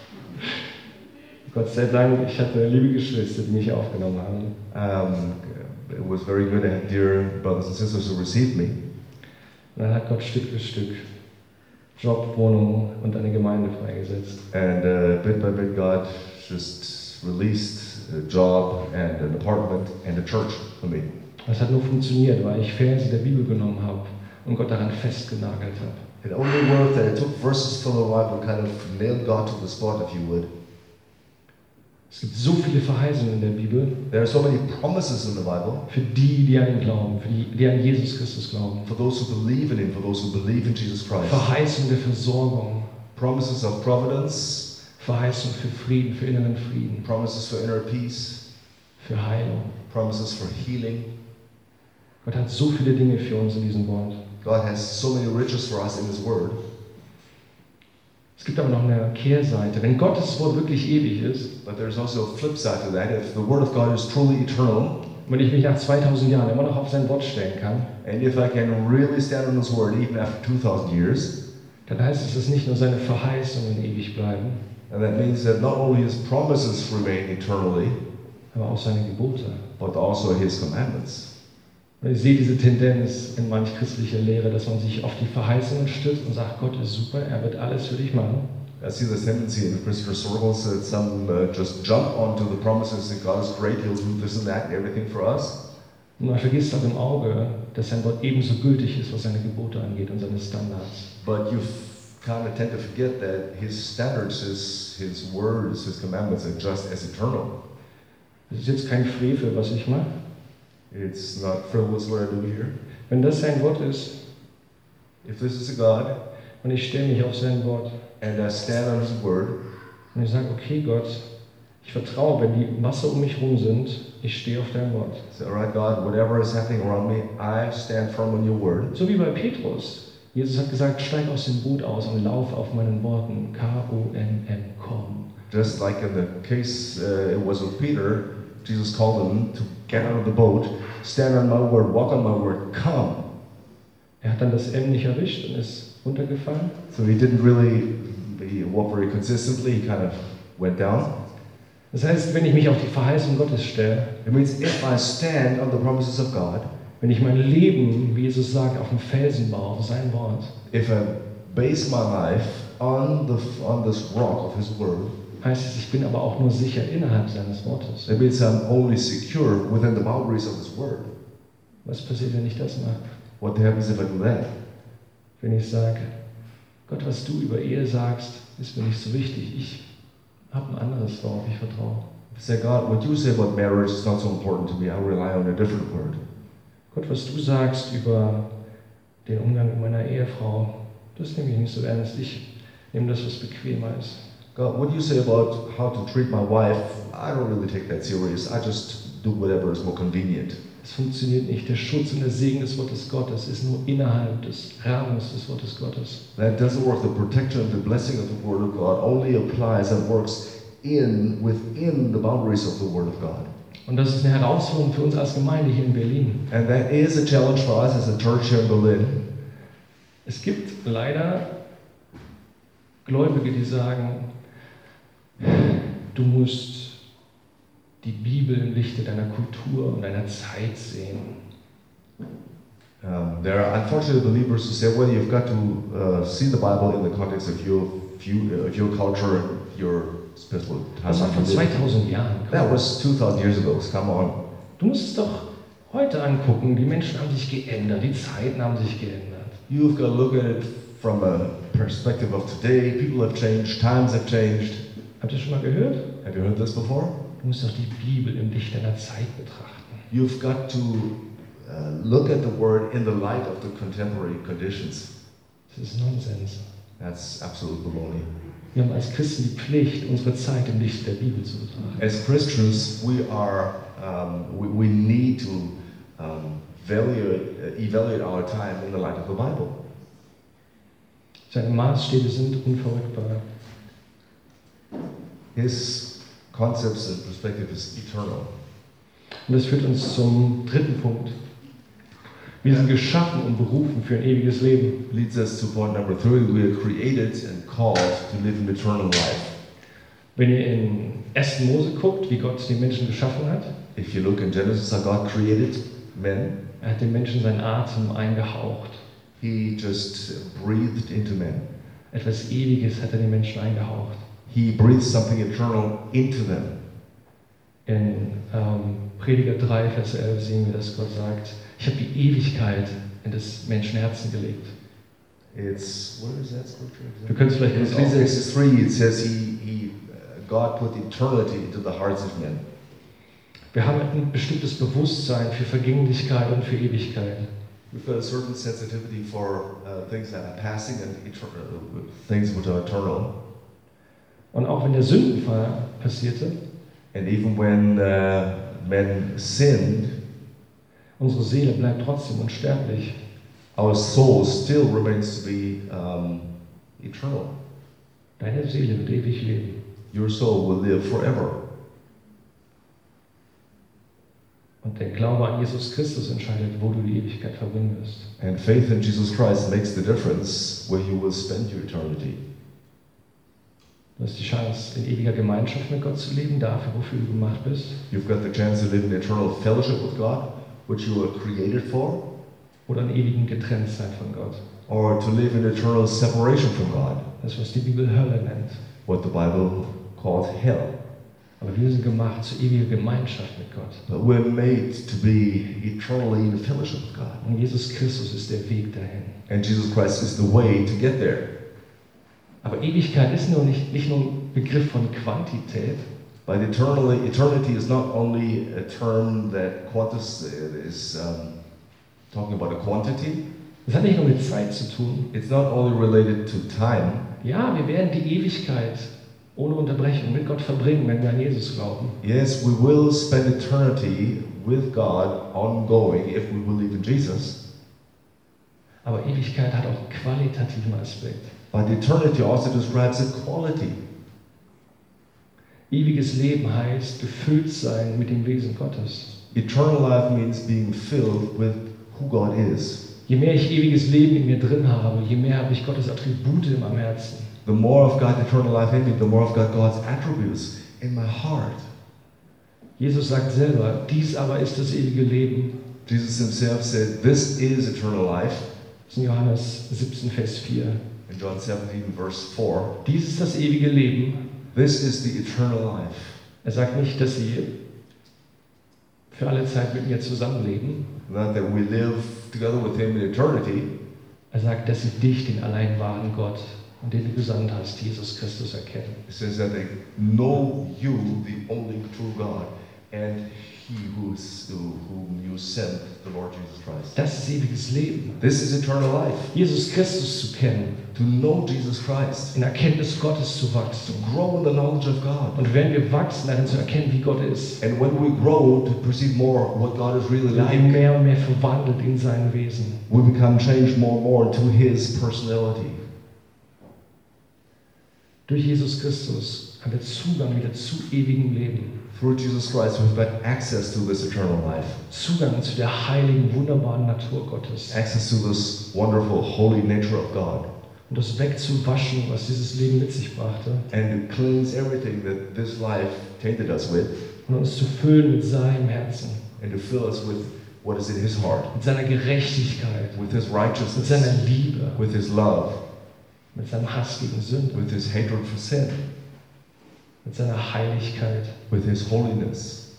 Gott sei Dank, ich hatte liebe Geschwister, die mich aufgenommen haben. It was very good. I had dear brothers and sisters who received me. Und dann hat Gott Stück für Stück Job, Wohnung und eine Gemeinde freigesetzt. And bit by bit, God just released a job and an apartment and a church for me. Das hat nur funktioniert, weil ich Verse der Bibel genommen habe und Gott daran festgenagelt habe. It only worked that I took verses from the Bible, kind of nailed God to the spot, if you would. Es gibt so viele Verheißungen in der Bibel There are so many promises in the Bible für die, die an ihn glauben, für die, die an Jesus Christus glauben. for those who believe in Him, for those who believe in Jesus Christ. Verheißung der Versorgung, Promises of providence, Verheißung für Frieden, für inneren Frieden, promises for inner peace, für Heilung. promises for healing. Gott hat so viele Dinge für uns in diesem Wort. God has so many riches for us in His Word. Es gibt aber noch eine Kehrseite. Wenn Gottes Wort wirklich ewig ist, But there's also a flip side to that. If the Word of God is truly eternal, Und wenn ich mich nach 2000 Jahren immer noch auf sein Wort stellen kann, and if I can really stand on His word even after 2,000 years, dann heißt es, dass nicht nur seine Verheißungen ewig bleiben, and that means that not only His promises remain eternally, aber auch seine Gebote. but also His commandments. Und ich sehe diese Tendenz in manch christlicher Lehre, dass man sich auf die Verheißungen stützt und sagt, Gott ist super, er wird alles für dich machen. I see this tendency in Christian circles that some just jump onto the promises that God is great, He'll do this and that and everything for us. Und man vergisst auch im Auge, dass sein Wort ebenso gültig ist, was seine Gebote angeht und seine Standards. But you kind of tend to forget that His standards, His words, His commandments are just as eternal. Das ist jetzt kein Frevel, was ich mache. It's not frivolous what I do here. Wenn das sein Wort ist If this is a God, und ich stelle mich auf sein Wort and I stand on His word, und ich sage, okay Gott, ich vertraue, wenn die Masse um mich rum sind, ich stehe auf dein Wort. say, all right, God, whatever is happening around me, I stand firm on your word. So wie bei Petrus. Jesus hat gesagt, steig aus dem Boot aus und lauf auf meinen Worten. K-O-M-M, komm. Just like in the case it was with Peter, Jesus called him to get out of the boat, stand on my word, walk on my word, come. Er hat dann das M nicht erwischt und ist runtergefallen. So he didn't really walk very consistently, he kind of went down. Das heißt, wenn ich mich auf die Verheißung Gottes stelle, It means if I stand on the promises of God, wenn ich mein Leben, wie Jesus sagt, auf dem Felsen baue, auf sein Wort, if I base my life on this rock of His word, heißt es, ich bin aber auch nur sicher innerhalb seines Wortes. it means I'm only secure within the boundaries of His word. Was passiert, wenn ich das mache? What happens if I do that? Wenn ich sage, Gott, was du über Ehe sagst, ist mir nicht so wichtig. Ich habe ein anderes, worauf ich vertraue. Say, God, what you say about marriage is not so important to me. I rely on a different word. Gott, was du sagst über den Umgang mit meiner Ehefrau, das nehme ich nicht so ernst. Ich nehme das, was bequemer ist. God, what you say about how to treat my wife, I don't really take that serious. I just do whatever is more convenient. Es funktioniert nicht. Der Schutz und der Segen des Wortes Gottes ist nur innerhalb des Rahmens des Wortes Gottes. That doesn't work. The protection and the blessing of the word of God only applies and works within the boundaries of the word of God. Und das ist eine Herausforderung für uns als Gemeinde hier in Berlin. And that is a challenge for us as a church here in Berlin. Es gibt leider Gläubige, die sagen, du musst die Bibel im Lichte deiner Kultur und deiner Zeit sehen. There are unfortunately believers who say, well, you've got to see the Bible in the context of your culture, your special time. Das war vor 2000 Jahren. That was 2,000 years ago. Come on. Du musst es doch heute angucken. Die Menschen haben sich geändert, die Zeiten haben sich geändert. You've got to look at it from a perspective of today. People have changed, times have changed. Habt ihr schon mal gehört? Have you heard this before? Du musst doch die Bibel im Licht deiner Zeit betrachten. You've got to look at the word in the light of the contemporary conditions. Das ist Nonsens. That's absolute baloney. Wir haben als Christen die Pflicht, unsere Zeit im Licht der Bibel zu betrachten. As Christians, we need to evaluate our time in the light of the Bible. Seine Maßstäbe sind unverrückbar. His concepts and perspective is eternal. Und das führt uns zum dritten Punkt. Wir sind geschaffen und berufen für ein ewiges Leben. Leads us to point number 3. We are created and called to live an eternal life. Wenn ihr in 1. Mose guckt, wie Gott den Menschen geschaffen hat, If you look in Genesis, how God created men, er hat den Menschen seinen Atem eingehaucht. He just breathed into men. Etwas Ewiges hat er den Menschen eingehaucht. He breathed something eternal into them. In Prediger 3, Vers 11 sehen wir, dass Gott sagt, ich habe die Ewigkeit in das Menschenherzen gelegt. It's, what is that scripture? Du könntest vielleicht In kurz lesen. Ecclesiastes 3, it says God put eternity into the hearts of men. Wir haben ein bestimmtes Bewusstsein für Vergänglichkeit und für Ewigkeit. We've got a certain sensitivity for things that are passing and things which are eternal. Und auch wenn der Sündenfall passierte, And even when men sinned, unsere Seele bleibt trotzdem unsterblich. our soul still remains to be eternal. Deine Seele wird ewig leben. Your soul will live forever. Und der Glaube an Jesus Christus entscheidet, wo du die Ewigkeit verbringen wirst. And faith in Jesus Christ makes the difference where you will spend your eternity. Du hast die Chance, in ewiger Gemeinschaft mit Gott zu leben, dafür, wofür du gemacht bist. You've got the chance to live in eternal fellowship with God, which you were created for, Oder in ewigem Getrenntsein von Gott. or to live in eternal separation from God, Das, was die Bibel Hölle nennt. what the Bible calls hell. Aber wir sind gemacht zur ewigen Gemeinschaft mit Gott. But we're made to be eternally in fellowship with God. Und Jesus Christus ist der Weg dahin. And Jesus Christ is the way to get there. Aber Ewigkeit ist nicht nur ein Begriff von Quantität, But eternity is not only a term that is talking about a quantity. es hat nicht nur mit Zeit zu tun. It's not only related to time. Ja, wir werden die Ewigkeit ohne Unterbrechung mit Gott verbringen, wenn wir an Jesus glauben. Yes, we will spend eternity with God ongoing if we believe in Jesus. Aber Ewigkeit hat auch einen qualitativen Aspekt. But eternity also describes a quality. Ewiges Leben heißt gefüllt sein mit dem Wesen Gottes. Eternal life means being filled with who God is. Je mehr ich ewiges Leben in mir drin habe, je mehr habe ich Gottes Attribute in meinem Herzen. The more of God's eternal life in me, the more of God's attributes in my heart. Jesus sagt selber, dies aber ist das ewige Leben. Jesus himself said, "This is eternal life." Das ist in Johannes 17, Vers 4. In John 17, verse 4. Dies ist das ewige Leben. This is the eternal life. Er sagt nicht, dass sie für alle Zeit mit mir zusammenleben. Not that we live together with him in eternity. Er sagt, dass sie dich, den allein wahren Gott und den du gesandt hast, Jesus Christus, erkennen. It says that they know you, the only true God, and he whom you sent, the Lord Jesus Christ. Das ist ewiges Leben. This is eternal life. Jesus Christus zu kennen, To know Jesus Christ. in Erkenntnis Gottes zu wachsen. To grow in the knowledge of God. Und wenn wir wachsen, darin zu erkennen, wie Gott ist, And when we grow to perceive more what God is really werden wir like, mehr und mehr verwandelt in sein Wesen. we become changed more and more into his personality. Durch Jesus Christus haben wir Zugang wieder zu ewigem Leben. Through Jesus Christ, we've got access to this eternal life. Zugang zu der heiligen, wunderbaren Natur Gottes. Access to this wonderful, holy nature of God. Und das wegzuwaschen, was dieses Leben mit sich brachte. And to cleanse everything that this life tainted us with. Und uns zu füllen mit seinem Herzen. And to fill us with what is in his heart. Mit seiner Gerechtigkeit. With his Mit righteousness. seiner Liebe. With his love. Mit seinem Hass gegen Sünde. With his hatred for sin. Mit seiner Heiligkeit. With his holiness.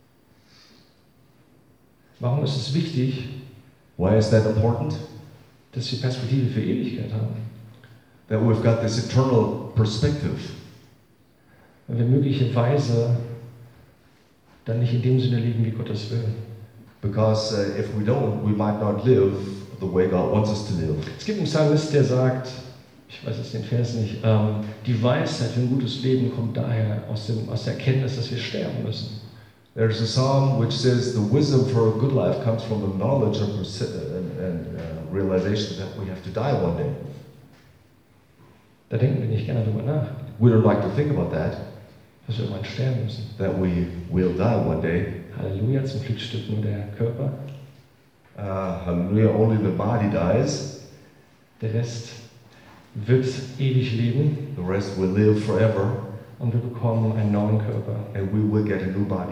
Warum ist es wichtig, Why is that important? dass wir Perspektive für Ewigkeit haben? That we've got this eternal perspective. Weil wir möglicherweise dann nicht in dem Sinne leben, wie Gott es will. Because if we don't, we might not live the way God wants us to live. Es gibt einen Psalmist, der sagt, ich weiß jetzt den Vers nicht, die Weisheit für ein gutes Leben kommt daher aus der Erkenntnis, dass wir sterben müssen. There's a psalm which says the wisdom for a good life comes from the knowledge and realization that we have to die one day. Da denken wir nicht gerne drüber nach, We don't like to think about that, dass wir irgendwann sterben müssen. that we will die one day. Halleluja, zum Glück stirbt nur der Körper. Hallelujah, only the body dies. Der Rest wird ewig leben The rest will live forever, und wir bekommen einen neuen Körper. and we will get a new body.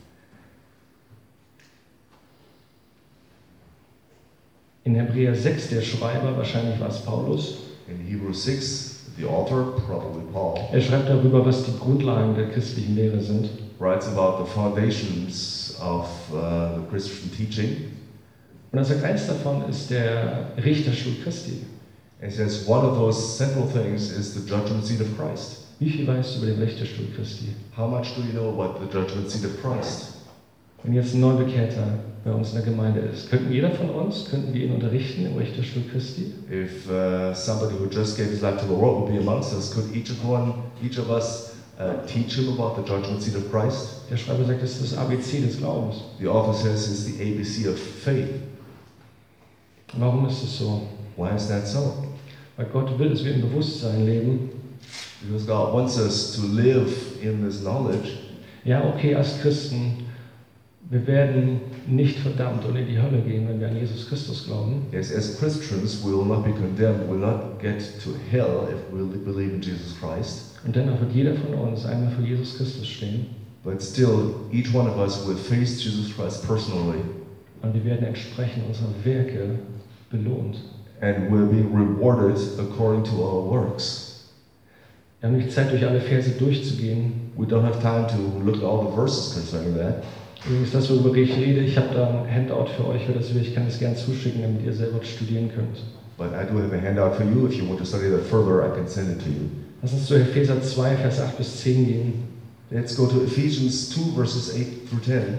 In Hebräer 6, der Schreiber, wahrscheinlich war es Paulus, In Hebrews 6, the author, probably Paul, er schreibt darüber, was die Grundlagen der christlichen Lehre sind. writes about the foundations of the Christian teaching. Und er sagt, eins davon ist der Richterstuhl Christi. And he says one of those central things is the judgment seat of Christ. Wie viel weißt du über den Richterstuhl Christi? How much do you know about the judgment seat of Christ? Wenn jetzt ein Neubekehrter bei uns in der Gemeinde ist, könnten wir ihn unterrichten im Richterstuhl Christi? If somebody who just gave his life to the Lord would be amongst us, could each of us teach him about the judgment seat of Christ? Der Schreiber sagt, das ist das ABC des Glaubens. The author says it's the ABC of faith. Warum ist es so? Why is that so? Weil Gott will, dass wir im Bewusstsein leben. Because God wants us to live in this knowledge. Ja, okay, als Christen Wir werden nicht verdammt und in die Hölle gehen, wenn wir an Jesus Christus glauben. Yes, as Christians, we will not be condemned, we will not get to hell if we believe in Jesus Christ. Und dennoch wird jeder von uns einmal vor Jesus Christus stehen. But still, each one of us will face Jesus Christ personally. Und wir werden entsprechend unserer Werke belohnt. And will be rewarded according to our works. Wir haben nicht Zeit, durch alle Verse durchzugehen. We don't have time to look at all the verses concerning that. Übrigens, das, worüber ich rede, ich habe da ein Handout für euch, ich kann das gerne zuschicken, damit ihr selber studieren könnt. But I do have a handout for you. If you want to study that further, I can send it to you. Lass uns zu Epheser 2, Vers 8 bis 10 gehen. Let's go to Ephesians 2, verses 8 through 10.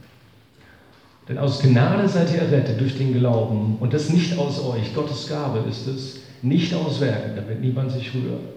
Denn aus Gnade seid ihr errettet durch den Glauben, und das nicht aus euch, Gottes Gabe ist es, nicht aus Werken, damit niemand sich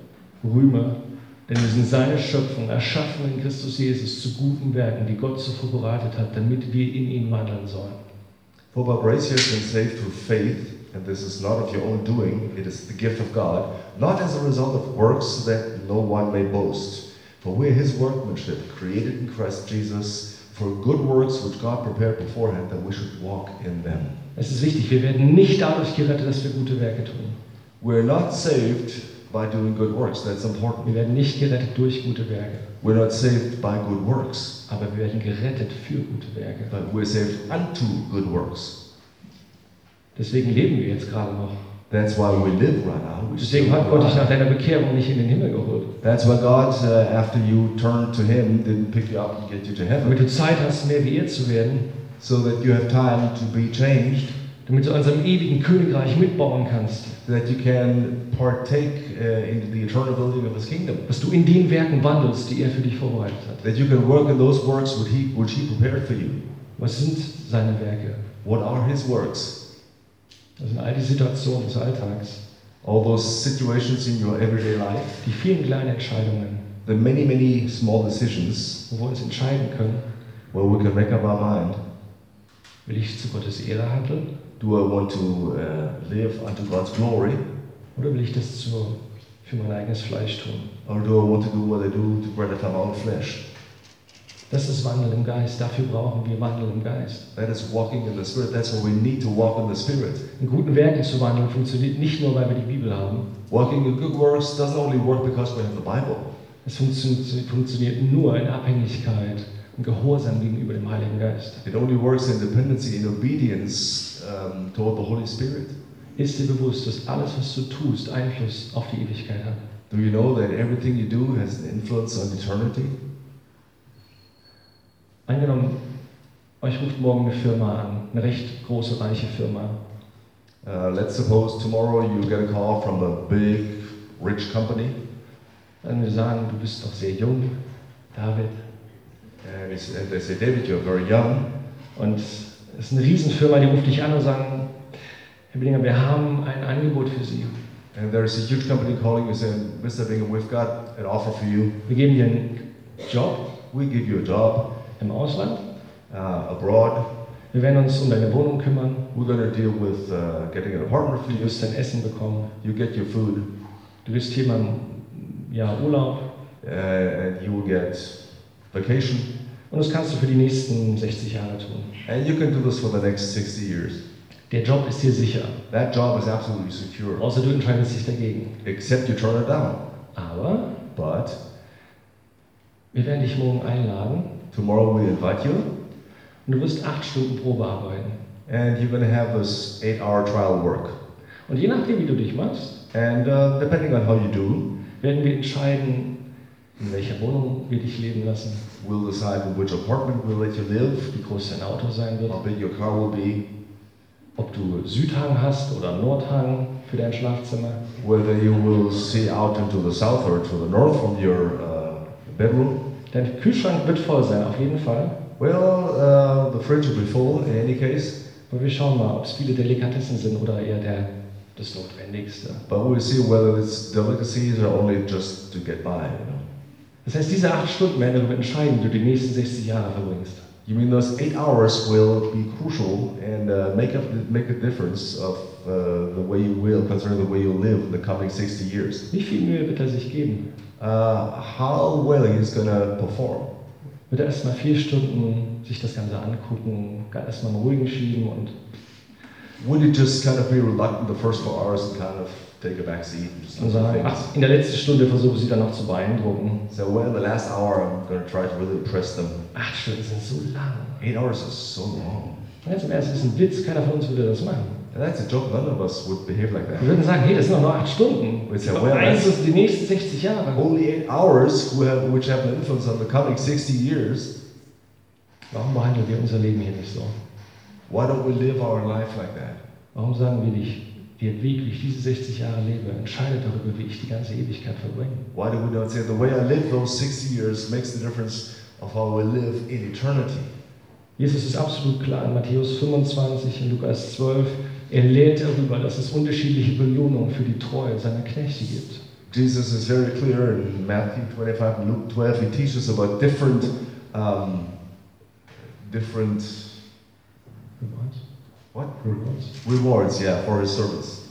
rühme. Denn wir sind seine Schöpfung, erschaffen in Christus Jesus zu guten Werken, die Gott zuvor bereitet hat, damit wir in ihn wandeln sollen. For by grace you have been saved through faith, and this is not of your own doing, it is the gift of God, not as a result of works, so that no one may boast. For we are his workmanship, created in Christ Jesus, for good works which God prepared beforehand, that we should walk in them. Es ist wichtig, wir werden nicht dadurch gerettet, dass wir gute Werke tun. We're not saved by doing good works, that's important. Wir werden nicht gerettet durch gute Werke, We're not saved by good works, aber wir werden gerettet für gute Werke. but we're saved unto good works. Deswegen leben wir jetzt gerade noch. That's why we live right now. We Deswegen still hat Gott dich nach alive. deiner Bekehrung nicht in den Himmel geholt. That's why God, after you turned to Him, didn't pick you up and get you to Damit heaven, du Zeit hast, mehr wie er zu werden, so that you have time to be changed, damit du an seinem ewigen Königreich mitbauen kannst, that you can partake in the eternal building of His kingdom, dass du in den Werken wandelst, die er für dich vorbereitet hat. that you can work in those works which He prepared for you. Was sind seine Werke? What are His works? Das sind all die Situationen des Alltags, All those situations in your everyday life, die vielen kleinen Entscheidungen, the many, many small decisions wo wir uns entscheiden können, where we can make up our mind. will ich zu Gottes Ehre handeln Do I want to live unto God's glory, oder will ich das für mein eigenes Fleisch tun? or do I want to do what I do to gratify my own flesh? Das ist Wandel im Geist, dafür brauchen wir Wandel im Geist. That is walking in the Spirit. That's why we need to walk in the Spirit. In guten Werken zu wandeln funktioniert nicht nur, weil wir die Bibel haben. Walking in good works doesn't only work because we have the Bible. Es funktioniert nur in Abhängigkeit und Gehorsam gegenüber dem Heiligen Geist. It only works in dependency, in obedience toward the Holy Spirit. Ist dir bewusst, dass alles, was du tust, Einfluss auf die Ewigkeit hat? Do you know that everything you do has an influence on eternity? Angenommen, euch ruft morgen eine Firma an, eine recht große, reiche Firma. Let's suppose tomorrow you get a call from a big, rich company, Dann wir sagen, du bist noch sehr jung, David, and they say, David, you're very young, und es ist eine Riesenfirma, die ruft dich an und sagen, Herr Billinger, wir haben ein Angebot für Sie. and there's a huge company calling you saying, Mr. Bingham, we've got an offer for you. Wir geben dir einen Job We give you a job im Ausland, abroad. wir werden uns um deine Wohnung kümmern, We're going to deal with getting an apartment for du you. wirst dein Essen bekommen, You get your food, du wirst hier mal Urlaub, and you will get vacation, und das kannst du für die nächsten 60 Jahre tun. and you can do this for the next 60 years. Der Job ist dir sicher, That job is absolutely secure, außer du entscheidest dich dagegen. except you turn it down. Aber But wir werden dich morgen einladen tomorrow we invite you, und du wirst 8 Stunden Probe arbeiten. and you're going to have this 8-hour trial work. Und je nachdem, wie du dich machst, And depending on how you do, werden wir entscheiden, in welcher Wohnung wir dich leben lassen, we'll decide in which apartment we'll let you live, wie groß dein Auto sein wird, how big your car will be, ob du Südhang hast oder Nordhang für dein Schlafzimmer, whether you will see out into the south or to the north from your bedroom. dein Kühlschrank wird voll sein, auf jeden Fall. Well, the fridge will be full in any case, Aber wir schauen mal, ob es viele Delikatessen sind oder eher das Notwendigste. but we'll see whether it's delicacies or only just to get by. Das heißt, diese 8 Stunden werden darüber entscheiden, wie du die nächsten 60 Jahre verbringst. You mean those 8 hours will be crucial and make a difference of the way you will, concerning the way you live in the coming 60 years. Wie viel Mühe wird er sich geben? How well he's going to perform. Wird er erstmal 4 Stunden sich das Ganze angucken, erstmal einen ruhigen schieben und Would you just kind of be reluctant the first 4 hours and kind of take a back seat and just look at sagen, things? ach, in der letzten Stunde versuche ich sie dann noch zu beeindrucken. So, well, in the last hour, I'm going to try to really impress them. 8 Stunden sind so lang. 8 hours is so long. Und jetzt im Ersten ist ein Witz, keiner von uns würde das machen. And that's a joke. None of us would behave like that. Wir würden sagen, hey, das sind doch nur 8 Stunden. We say, Ich well, beeinflussen die nächsten 60 Jahre. Only 8 hours which have an influence on the coming 60 years. Warum behandeln wir unser Leben hier nicht so? Why don't we live our life like that? Warum sagen wir nicht, der Weg, wie ich diese 60 Jahre lebe, entscheidet darüber, wie ich die ganze Ewigkeit verbringe? Why do we not say the way I live those 60 years makes the difference of how we live in eternity? Jesus ist absolut klar in Matthäus 25, in Lukas 12. Er lehrt darüber, dass es unterschiedliche Belohnungen für die Treue seiner Knechte gibt. Jesus is very clear in Matthew 25 and Luke 12. He teaches about different what? Rewards, yeah, for his service.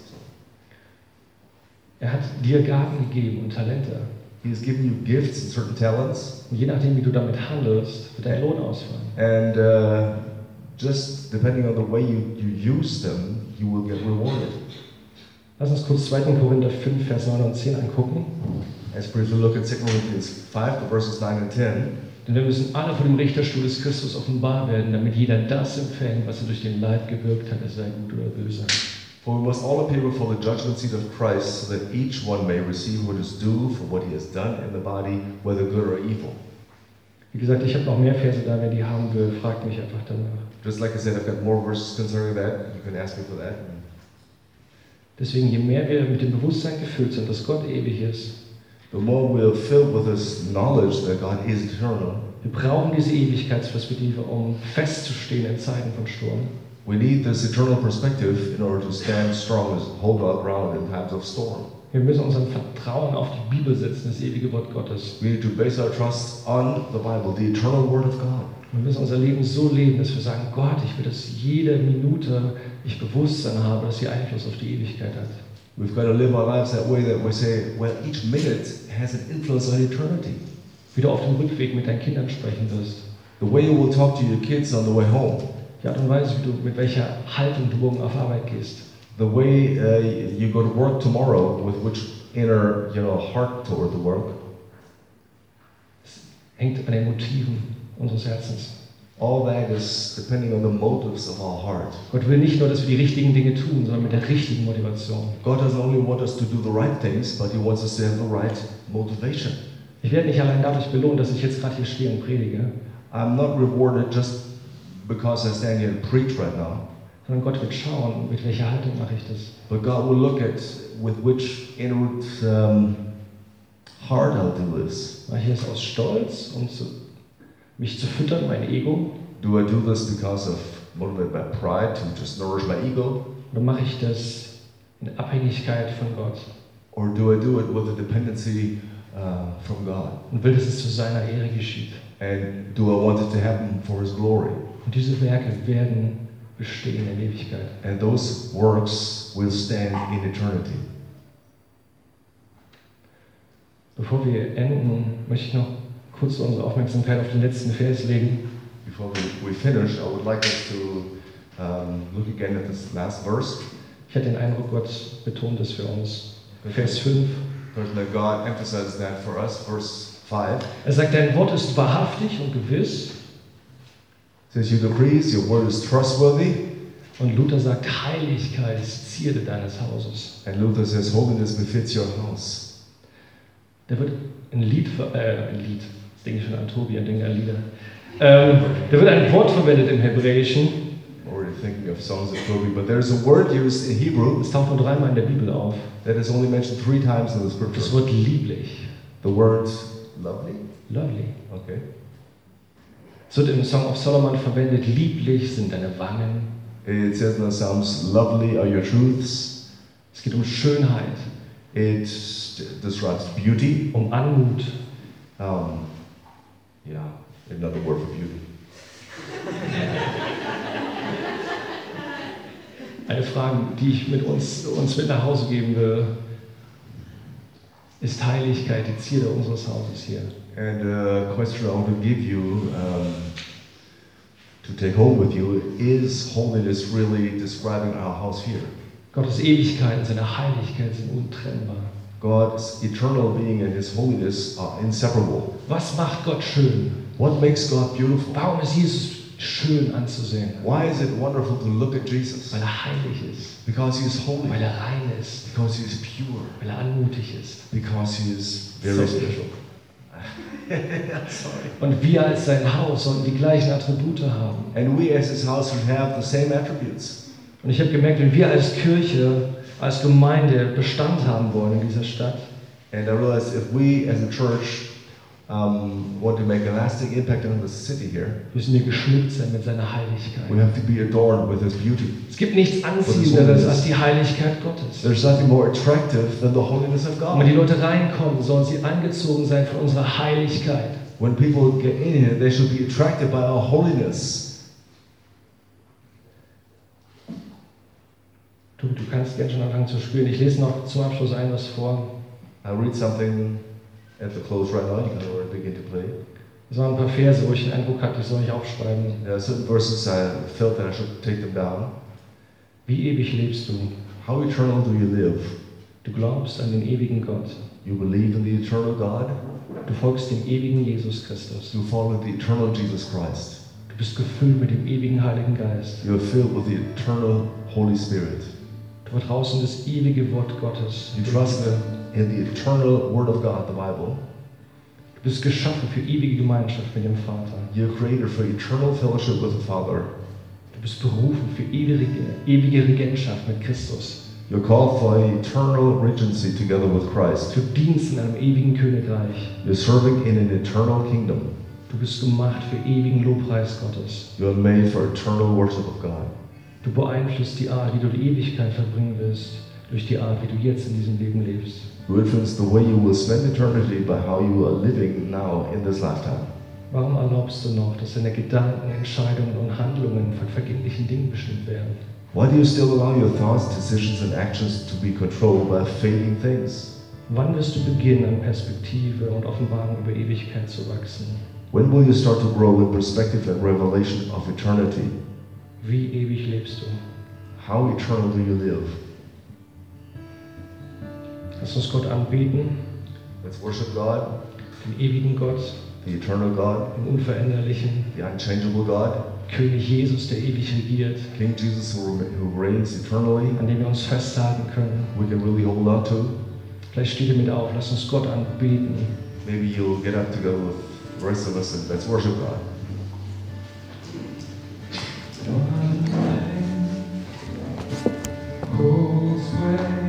Er hat dir Gaben gegeben und Talente. He has given you gifts and certain talents. Und je nachdem, wie du damit handelst, wird dein Lohn ausfallen. And just depending on the way you use them, you will get rewarded. Lass uns kurz 2. Korinther 5, Vers 9 und 10 angucken. Let's briefly look at 2 Corinthians 5, verses 9 and 10. Denn wir müssen alle vor dem Richterstuhl des Christus offenbar werden, damit jeder das empfängt, was er durch den Leib gewirkt hat, es sei gut oder böse. For we must all appear before the judgment seat of Christ, so that each one may receive what is due for what he has done in the body, whether good or evil. Wie gesagt, ich habe noch mehr Verse da, wer die haben will, fragt mich einfach danach. Just like I said, I've got more verses concerning that. You can ask me for that. Deswegen, je mehr wir mit dem Bewusstsein gefüllt sind, dass Gott ewig ist, The more we're filled with this knowledge that God is eternal, wir brauchen diese Ewigkeitsperspektive, um festzustehen in Zeiten von Sturm. we need this eternal perspective in order to stand strong and hold our ground in times of storm. Wir müssen unser Vertrauen auf die Bibel setzen, das ewige Wort Gottes. We need to base our trust on the Bible, the eternal Word of God. Wir müssen unser Leben so leben, dass wir sagen, Gott, ich will, dass jede Minute ich Bewusstsein habe, dass sie Einfluss auf die Ewigkeit hat. We've got to live our lives that way that we say, well, each minute has an influence on eternity. Wie du auf dem Rückweg mit deinen Kindern sprechen wirst. The way you will talk to your kids on the way home. Die Art und Weise, wie du, mit welcher Haltung du morgen auf Arbeit gehst. The way you go to work tomorrow, with which inner, heart toward the work. Es hängt an den Motiven unseres Herzens. All that is depending on the motives of our heart. Gott will nicht nur, dass wir die richtigen Dinge tun, sondern mit der richtigen Motivation. God doesn't only want us to do the right things, but He wants us to have the right motivation. Ich werde nicht allein dadurch belohnt, dass ich jetzt gerade hier stehe und predige, I'm not rewarded just because I stand here and preach right now, sondern Gott wird schauen, mit welcher Haltung mache ich das. but God will look at with which inward heart I'll do this. Mache ich das aus Stolz, um mich zu füttern, mein Ego? Do I do this because of motivated by pride to just nourish my ego? Oder mache ich das in Abhängigkeit von Gott Or do I do it with a dependency from God? und will, dass es zu seiner Ehre geschieht? And do I want it to happen for His glory? Und diese Werke werden bestehen in Ewigkeit. And those works will stand in eternity. Bevor wir enden, möchte ich noch kurz unsere Aufmerksamkeit auf den letzten Vers legen. Before we finish, I would like us to look again at this last verse. Ich hatte den Eindruck, Gott betont es für uns. Vers 5. That God emphasizes that for us, verse 5. Er sagt, dein Wort ist wahrhaftig und gewiss. Says, you decrease, your word is trustworthy. Und Luther sagt, Heiligkeit ist Zierde deines Hauses. And Luther says, holiness befits your house. Da wird ein Lied, das denke ich schon an Tobi, ich denke an Lieder. Da wird ein Wort verwendet im Hebräischen. Already thinking of songs of Toby, but there's a word used in Hebrew. Es taucht nur 3-mal in der Bibel auf. That is only mentioned 3 times in the Das scripture. Wort lieblich. The word lovely. Lovely. Okay. Es wird im Song of Solomon verwendet, lieblich sind deine Wangen. It says in the Psalms, lovely are your truths. Es geht um Schönheit, It describes beauty. um Anmut. Yeah, another word for beauty. Eine Frage, die ich mit uns mit nach Hause geben will, ist Heiligkeit die Zierde unseres Hauses hier? And a question I want to give you, to take home with you. Is holiness really describing our house here? Gottes Ewigkeit und seine Heiligkeit sind untrennbar. God's eternal being and His holiness are inseparable. Was macht Gott schön? What makes God beautiful? Warum ist Jesus schön anzusehen? Why is it wonderful to look at Jesus? Weil er heilig ist, Because He is holy. weil er rein ist, Because He is pure. weil er anmutig ist. Because He is very So. special. Und wir als sein Haus sollten die gleichen Attribute haben. And we as His house should have the same attributes. Und ich habe gemerkt, wenn wir als Kirche, als Gemeinde Bestand haben wollen in dieser Stadt, And I realized if we as a church want to make a lasting impact on the city here, müssen wir geschmückt sein mit seiner we Heiligkeit. have to be adorned with His beauty. Es gibt nichts Anziehenderes als die Heiligkeit Gottes. There's nothing more attractive than the holiness of Und wenn die God. Leute reinkommen, sollen sie angezogen sein von unserer Heiligkeit. When people get in here, they should be attracted by our holiness. Du kannst gerne schon anfangen zu spielen. Ich lese noch zum Abschluss ein was vor. I'll read something at the close right now. You can already begin to play. Das waren ein paar Verse, wo ich den Eindruck hatte, ich soll nicht aufschreiben. There are certain verses I felt that I should take them down. Wie ewig lebst du? How eternal do you live? Du glaubst an den ewigen Gott. You believe in the eternal God. Du folgst dem ewigen Jesus Christus. You follow the eternal Jesus Christ. Du bist gefüllt mit dem ewigen Heiligen Geist. You are filled with the eternal Holy Spirit. Du vertraust in das ewige Wort Gottes. You trust in the eternal Word of God, the Bible. Du bist geschaffen für ewige Gemeinschaft mit dem Vater. You're created for eternal fellowship with the Father. Du bist berufen für ewige Regentschaft mit Christus. You're called for eternal regency together with Christ. Für Dienst in einem ewigen Königreich. You're serving in an eternal kingdom. Du bist gemacht für ewigen Lobpreis Gottes. You are made for eternal worship of God. Du beeinflusst die Art, wie du die Ewigkeit verbringen wirst, durch die Art, wie du jetzt in diesem Leben lebst. You influence the way you will spend eternity by how you are living now in this lifetime. Warum erlaubst du noch, dass deine Gedanken, Entscheidungen und Handlungen von vergänglichen Dingen bestimmt werden? Why do you still allow your thoughts, decisions, and actions to be controlled by fading things? Wann wirst du beginnen, an Perspektive und Offenbarung über Ewigkeit zu wachsen? When will you start to grow in perspective and revelation of eternity? Wie ewig lebst du? How eternal do you live? Lass uns Gott anbeten, Let's worship God, den ewigen Gott, the eternal God, den Unveränderlichen, the unchangeable God, König Jesus, der ewig regiert, King Jesus who reigns eternally. an dem wir uns festhalten können. We can really hold on to. Vielleicht steht ihr mit auf, lass uns Gott anbeten. Maybe you'll get up together with the rest of us and let's worship God. Whose way